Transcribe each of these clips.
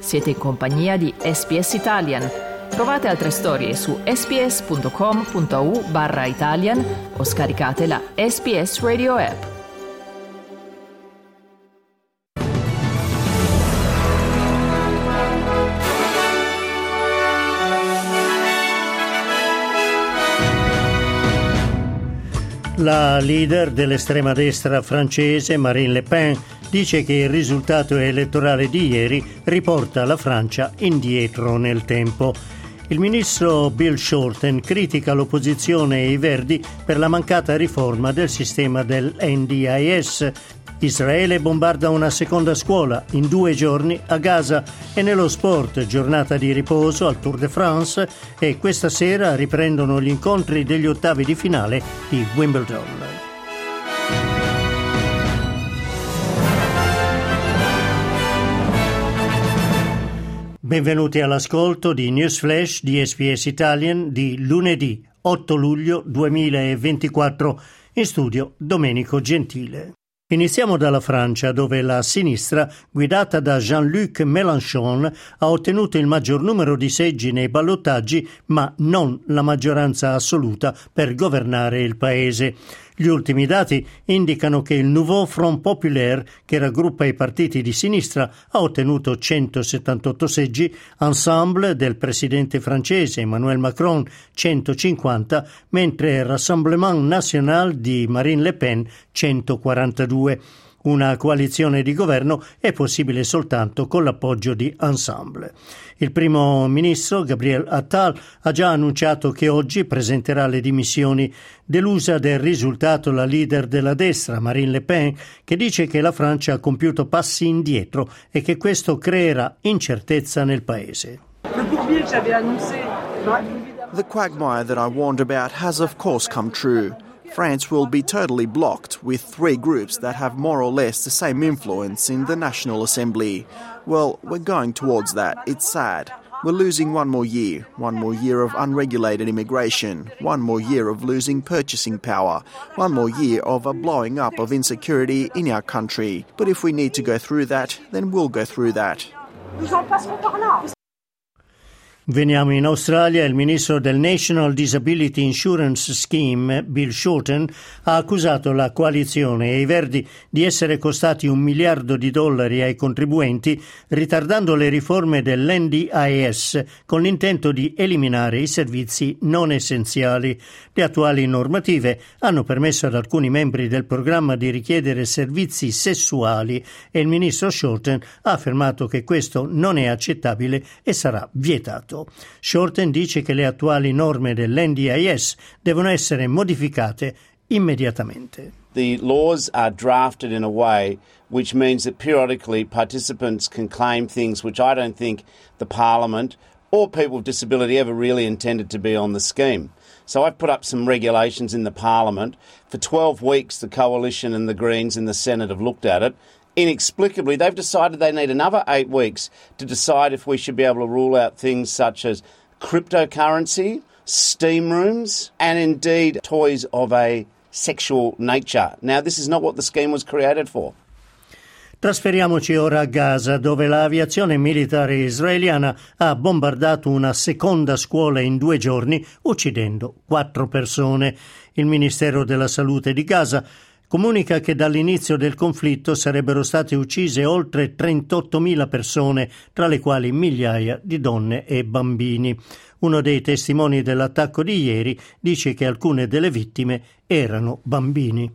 Siete in compagnia di SBS Italian. Trovate altre storie su sbs.com.au/Italian o scaricate la SBS Radio app. La leader dell'estrema destra francese, Marine Le Pen, dice che il risultato elettorale di ieri riporta la Francia indietro nel tempo. Il ministro Bill Shorten critica l'opposizione e i Verdi per la mancata riforma del sistema del NDIS. Israele bombarda una seconda scuola in 2 giorni a Gaza e nello sport giornata di riposo al Tour de France e questa sera riprendono gli incontri degli ottavi di finale di Wimbledon. Benvenuti all'ascolto di News Flash di SBS Italian di lunedì 8 luglio 2024. In studio Domenico Gentile. Iniziamo dalla Francia, dove la sinistra, guidata da Jean-Luc Mélenchon, ha ottenuto il maggior numero di seggi nei ballottaggi, ma non la maggioranza assoluta per governare il paese. Gli ultimi dati indicano che il Nouveau Front Populaire, che raggruppa i partiti di sinistra, ha ottenuto 178 seggi, Ensemble del presidente francese Emmanuel Macron 150, mentre Rassemblement National di Marine Le Pen 142. Una coalizione di governo è possibile soltanto con l'appoggio di Ensemble. Il primo ministro Gabriel Attal ha già annunciato che oggi presenterà le dimissioni. Delusa del risultato la leader della destra, Marine Le Pen, che dice che la Francia ha compiuto passi indietro e che questo creerà incertezza nel paese. The quagmire that I warned about has of course come true. France will be totally blocked with 3 groups that have more or less the same influence in the National Assembly. Well, we're going towards that. It's sad. We're losing one more year of unregulated immigration, one more year of losing purchasing power, one more year of a blowing up of insecurity in our country. But if we need to go through that, then we'll go through that. Veniamo in Australia. Il ministro del National Disability Insurance Scheme, Bill Shorten, ha accusato la coalizione e i Verdi di essere costati $1 miliardo ai contribuenti, ritardando le riforme dell'NDIS con l'intento di eliminare i servizi non essenziali. Le attuali normative hanno permesso ad alcuni membri del programma di richiedere servizi sessuali e il ministro Shorten ha affermato che questo non è accettabile e sarà vietato. Shorten dice che le attuali norme dell'NDIS devono essere modificate immediatamente. The laws are drafted in a way which means that periodically participants can claim things which I don't think the Parliament or people with disability ever really intended to be on the scheme. So I've put up some regulations in the Parliament. For 12 weeks the Coalition and the Greens in the Senate have looked at it. Inexplicably, they've decided they need another 8 weeks to decide if we should be able to rule out things such as cryptocurrency, steam rooms, and indeed toys of a sexual nature. Now, this is not what the scheme was created for. Trasferiamoci ora a Gaza, dove l'aviazione militare israeliana ha bombardato una seconda scuola in 2 giorni, uccidendo 4 persone. Il Ministero della Salute di Gaza comunica che dall'inizio del conflitto sarebbero state uccise oltre 38.000 persone, tra le quali migliaia di donne e bambini. Uno dei testimoni dell'attacco di ieri dice che alcune delle vittime erano bambini.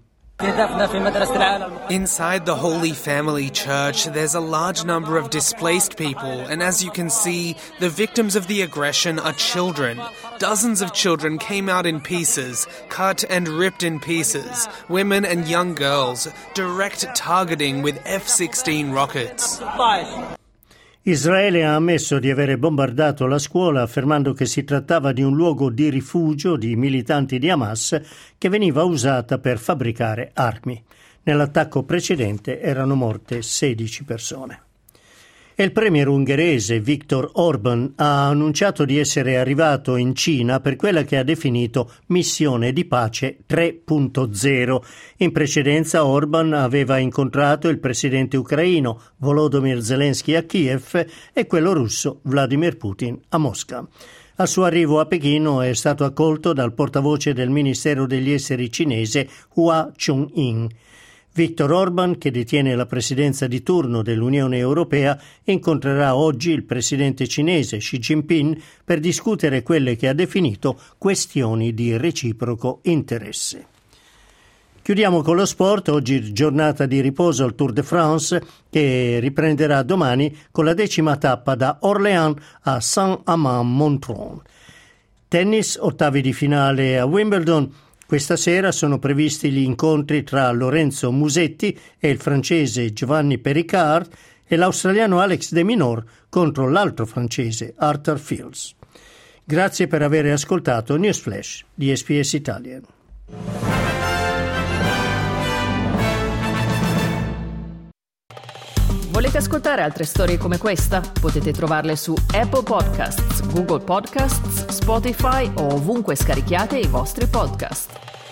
Inside the Holy Family Church, there's a large number of displaced people, and as you can see, the victims of the aggression are children. Dozens of children came out in pieces, cut and ripped in pieces, women and young girls, direct targeting with F-16 rockets. Israele ha ammesso di avere bombardato la scuola, affermando che si trattava di un luogo di rifugio di militanti di Hamas che veniva usata per fabbricare armi. Nell'attacco precedente erano morte 16 persone. E il premier ungherese Viktor Orban ha annunciato di essere arrivato in Cina per quella che ha definito missione di pace 3.0. In precedenza Orban aveva incontrato il presidente ucraino Volodymyr Zelensky a Kiev e quello russo Vladimir Putin a Mosca. Al suo arrivo a Pechino è stato accolto dal portavoce del Ministero degli Esteri cinese Hua Chunying. Viktor Orban, che detiene la presidenza di turno dell'Unione Europea, incontrerà oggi il presidente cinese Xi Jinping per discutere quelle che ha definito questioni di reciproco interesse. Chiudiamo con lo sport. Oggi giornata di riposo al Tour de France, che riprenderà domani con la 10ª tappa da Orléans a Saint-Amand-Montrond. Tennis, ottavi di finale a Wimbledon. Questa sera sono previsti gli incontri tra Lorenzo Musetti e il francese Giovanni Perricard e l'australiano Alex de Minaur contro l'altro francese Arthur Fields. Grazie per aver ascoltato News Flash di SBS Italian. Volete ascoltare altre storie come questa? Potete trovarle su Apple Podcasts, Google Podcasts, Spotify o ovunque scarichiate i vostri podcast.